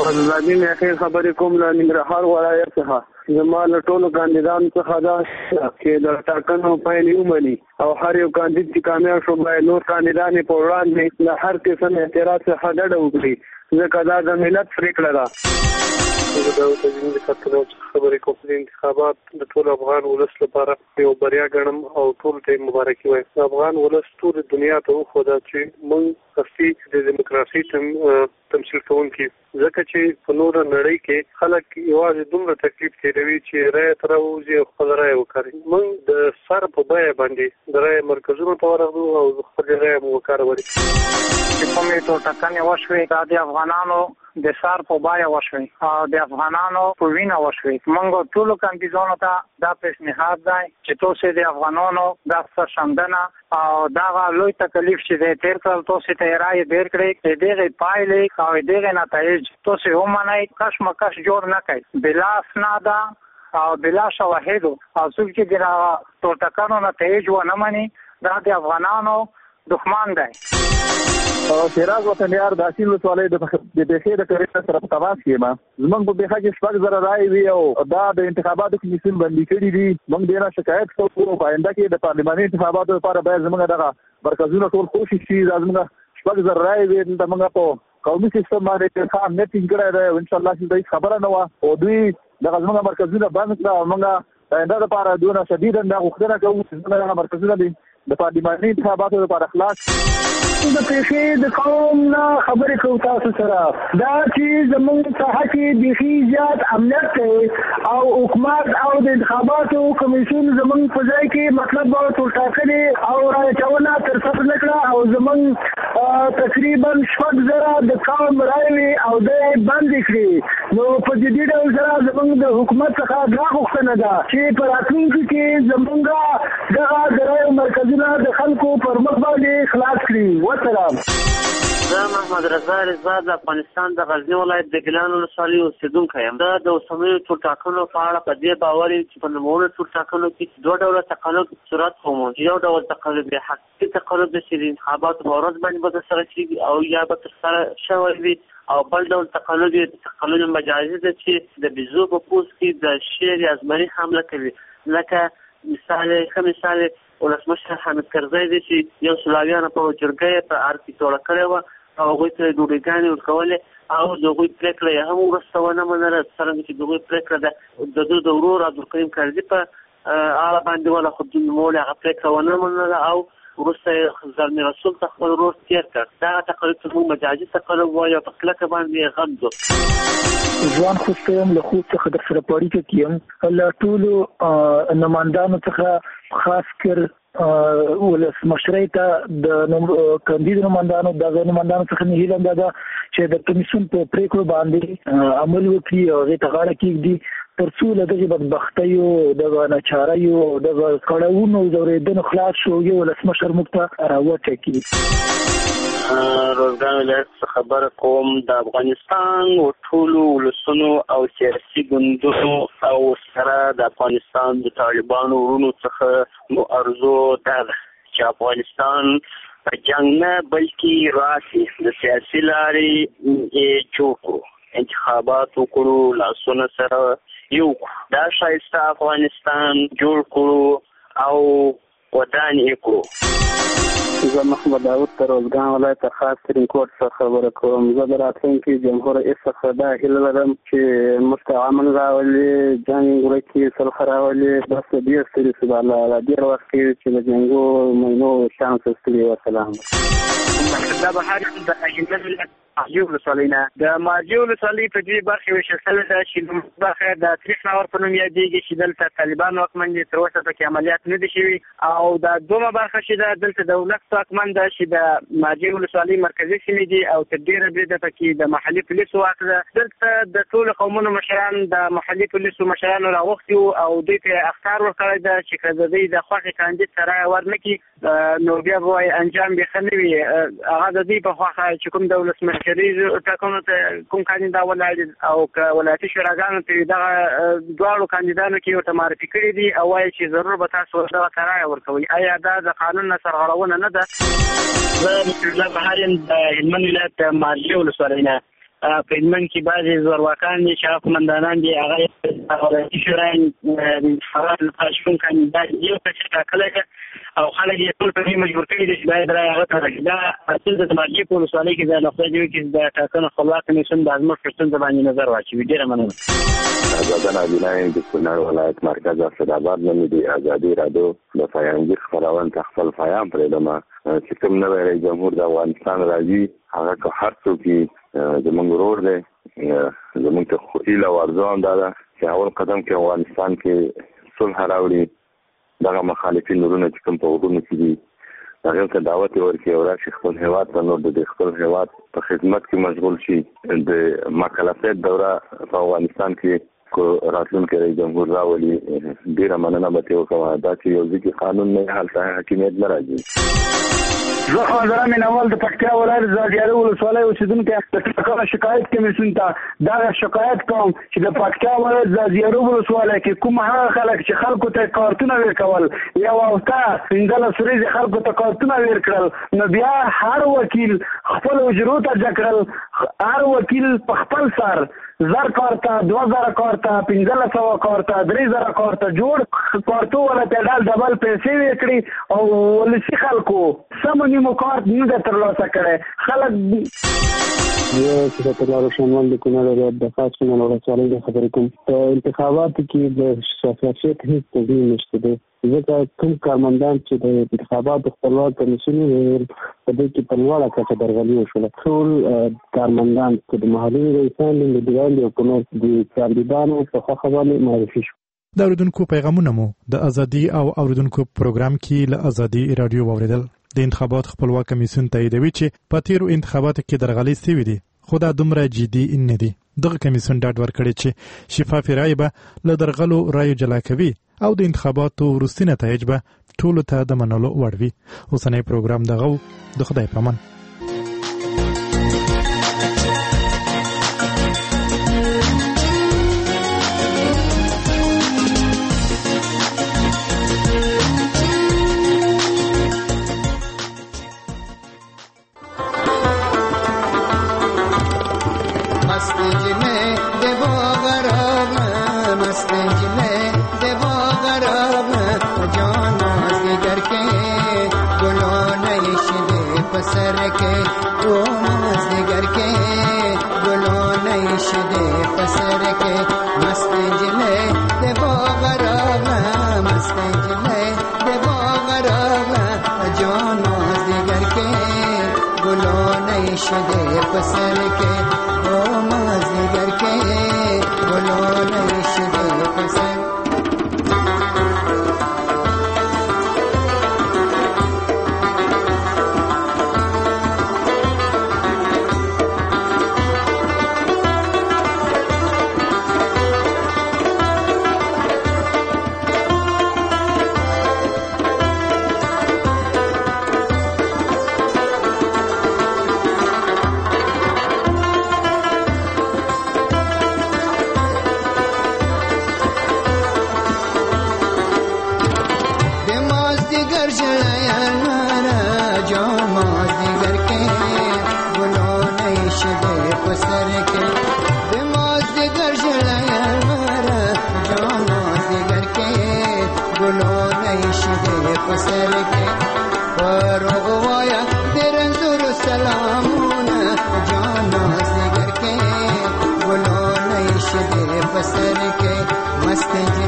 زادي مې اخر خبرې کوم له ننګرهار ولایت څخه زما له ټولو کاندیدانو څخه دا چې د ټاکنو پایلې ومني او هر یو کاندید چې کامیاب شو باید نور کاندیدان په وړاندې له هر قسم اعتراض څخه ډډه وکړي ځکه دا د ملت پرېکړه ده. د داود کتلو خبرې کوم د انتخابات د ټول افغان ولس لپاره یو بریا ګڼم او ټول ته مبارکي وایم. افغان ولس ټول دنیا ته وښوده چې موږ هستي د دیموکراسي تمثیل کوونکي ځکه چې په نور نړۍ کې خلک یوازې دومره تکلیف تیروي چې رایه تر وځي او خپل رایه وکړي. موږ د سر په بیه باندې د رایه مرکزونو ته ورغلو او خپل رایه مو وکړولې. چې کومې ټاکنې وشوې دا د افغانانو د سر په بیه وشوې او د افغانانو په وینه وشوې. موږ ټولو کاندیدانو ته دا پیشنهاد دی چې تاسو د افغانانو د سرښندنه او دا لوی تکلیف چې د تیر کال تاسو ته رایه درکړې دغه پایلې او دغه نتایج تاسو ومنئ کشمکش جوړ نه کړئ بلا اسناد او بلا شواهد او څوک چې د ټاکنو نتایج ونه مني دا د افغانانو دښمن دی. شیراز وطنیار د اصیل ولسوالۍ د بېخي د کریټه سره په تماس کې ما زمونږ په بېخه کې 6,000 رایې وي او دا د انتخاباتو کمیسیون بندي کړي دي. موږ ډېره شکایت کوو په آینده کې د پارلماني انتخاباتو لپاره باید زموږ دغه مرکزونه ټول کوشش شي دا زموږ 6,000 رایې وي د موږ په قومي سیستم باندې ښه امنیت ټینګ کړی دی. انشاءالله چې دوی خبره نه وه او دوی دغه زموږ مرکزونه بند کړه او موږ د آینده لپاره دونه شدیدا دا غوښتنه کوو چې زموږ دغه مرکزونه دي د پارلماني انتخاباتو لپاره خلاص. د پیښې د قوم نه خبرې کوو تاسو سره دا چې زموږ ساحه کې بیخي زیات امنیت کوي او حکومت او د انتخاباتو کمیسیون زموږ په ځای کې مطلب ټاکنې او راچونه ترسره نه کړه او زموږ تقریبا 6,000 د قوم رایې او د بندې کړې. نو په دې ډول سره زموږ د حکومت څخه دا غوښتنه ده چې په راتلونکي کې زموږ دغه د رایو مرکزونه د خلکو پر مخ باندې خلاص کړي. زه محمد رضا رضا د افغانستان د غزني ولایت د ګیلان ولسوالۍ اوسېدونکی یم. دا د اوسنیو ټاکنو په اړه په دې باور یم چې په نوموړو ټاکنو کې دوه ډوله تقلب صورت وموند. یو ډول تقلب حقیقي تقلب دی چې د انتخاباتو په ورځ باندې به ترسره کېږي او یا به ترسره شوی وي او بل ډول تقلب مجازي دی چې د بیزو په پوست کې د شیر یا زمري حمله کوي. لکه مثال ولسمشر حامد کرزی دی چې یو سلاویانو په جرګه په ار کې توړه کړې وه او هغوی ته ډوډۍ ورکولې او د هغوی پرېکړه یې هم وروسته ونه منله څرنګه چې د هغوی پرېکړه د دوی د ورور عبدالکریم کرزي په اړه باندې وله خو دوی نوموړي هغه پرېکړه ونه منله او وروسته یې زلمي رسول ته خپل ورور تېر کړ. دغه تقلب ته موږ مجازي تقلب وایو او په کلکه باندې یې غم دو. ځوان خوسته یم له خوست څخه در سره په اړیکه کې یم له ټولو نمایندانو څخه خاص کر ولسمشرۍ ته د کاندید نمایندانو دغه نمایندانو څخه مې هیله ده چې د کمیسیون په پرېکړو باندې عمل وکړي او هغې ته غاړه کېږدي تر څو له دغې بدبختیو دغه ناچاریو دغه کړاوونو ځورېدنو خلاص شو یو ولسمشر موږ ته راوټاکي. روزګان ولایت څخه خبره کوم. د افغانستان ټولو ولسونو او سیاسي ګوندونو او سره د افغانستان د طالبانو ورونو څخه مو ارزو دا ده چې افغانستان په جنګ نه بلکې راسي د سیاسي لارې جوړ کړو انتخابات وکړو لاسونه سره یو دا ښایسته افغانستان جوړ کړو او ودان یې کړو. زه محمد داود د روزګان ولایت خاص ترین کوټ څخه خبره کوم. زه د راتلونکي جمهور رئیس څخه دا هیله لرم چې موږ ته امن راولي جنګ ورکړي صلح راولي بس ډېر ستړي شو الله ډېر وخت کې چې د جنګو مینو شانس ستړي. وسلام. دا بهار د اجنبي ملت مارجې ولسوالۍ نه د مارجې ولسوالۍ په دې برخې ویشل شوې ده چې لومړۍ برخه د تاریخ ناور په نوم یادېږي چې دلته طالبان واکمن دي تر اوسه پکې عملیات نه دي شوي او دا دومره برخه چې ده دلته دولت واکمن ده چې د مارجې ولسوالۍ مرکزي سیمې دي او تر ډېره بریده پکې د محلي پولیسو واک ده. دلته د ټولو قومونو مشران د محلي پولیسو مشرانو راغوښتي وو او دوی ته اخطار ورکړی ده چې که د دوی د خوښې کاندید ته رایه ورنکړي نو بیا به وایي انجام بې ښه نه وي. هغه د دوی په خوښه چې کوم د ولسمشري ټاکنو ته کوم کاندید ولاړ او که ولایتي شوراګانو ته دغه دواړو کاندیدانو کې ورته معرفي کړي دي او وایي چې ضرور به تاسو دغه ته رایه ورکوئ. آیا دا د قانون نه سرغړونه نه ده؟ زه مسعود الله بهار یم د هلمند ولایت د مارجې ولسوالۍ نه. په هلمند کې بعضې زورواکان دي چې قومندانان دي هغه ولایتي شورا د انتخاباتو لپاره شپون کاندیدان یو کس ټاکلی ده او خلک یې ټول په دې مجبور کړي دي چې باید رایې هغه ته راکړي. دا اصل د مارجې په ولسوالۍ کې د خدای دې وکړي د ټاکنو خپلواک کمیسیون د زموږ په ستونزه باندې نظر واچوي. ډېره مننه. آزاده نابینا یم د کونړ ولایت مرکز اسداباد نه د ازادي راډیو د فیانګیر خپرونه ته خپل پیغام پرېږدم چې کوم نوی رئیس جمهور د افغانستان راځي هغه که هر څوک زموږ ورور دی زموږ ته هیله او ارزو هم دا ده چې اول قدم کې افغانستان کې صلح راوړي. دغه مخالفین نورونه چې کوم په وګړو کې دي هغه ته دعوت ورکړي او راشي خپل هیواد ته نور د خپل هیواد په خدمت کې مشغول شي. د مکلفیت دوره په افغانستان کې کو راتلونکي رئیس جمهور راولي. ډیره مننه به ته وکړه دا چې یو ځکه قانون نه هلته حکومت نه راځي. زه خواندره مینوال د پکتیا ولایت زادیارو ولسوالۍ اوسېدونکی د ټاکنو شکایت کمیسیون ته دا شکایت کوم چې د پکتیا ولایت زادیارو ولسوالۍ کې کوم هغه خلک چې خلکو ته کارتونه ورکول یو هفته 15 ورځې خلکو ته کارتونه ورکړل نو بیا هر وکیل خپل اجرو ته جګړل. هر وکیل په خپل سر 1000 کارته 2000 کارته 1500 کارته 3000 کارته جوړ کارتو ولا ته ډبل پیسې ورکړي او ولسی خلکو سم نیمو کارت نه ترلاسه کړي خلک. یو چې په لارو شمال د کونړ ولایت د خاص کونړ ولسوالۍ د خبرې کوم په انتخاباتو کې د شفافیت هیڅ تضمین نشته دی ځکه کوم کارمندان چې د انتخاباتو خپلواک کمیسیون په دې کې په لوړه کچه درغلي وشوله. ټول کارمندان چې د محلي رئیسان د دیوان او په نور د کاندیدانو په خوښه باندې معرفي شو. د اوریدونکو پیغامونه مو د ازادي او اوریدونکو پروګرام کې له ازادي رادیو واوریدل. د انتخابات خپلواک کمیسیون تاییدوي چې په تیرو انتخاباتو کې درغلي شوې دي خو دا دومره جدي نه دي. دغه کمیسیون ډاډ ورکړي چې شفاف رایې به له درغلو رایو جلا کوي او د انتخاباتو وروستي نتایج به ټولو ته د منلو وړ وي. اوسنی پروګرام دغه د خدای په امان. Must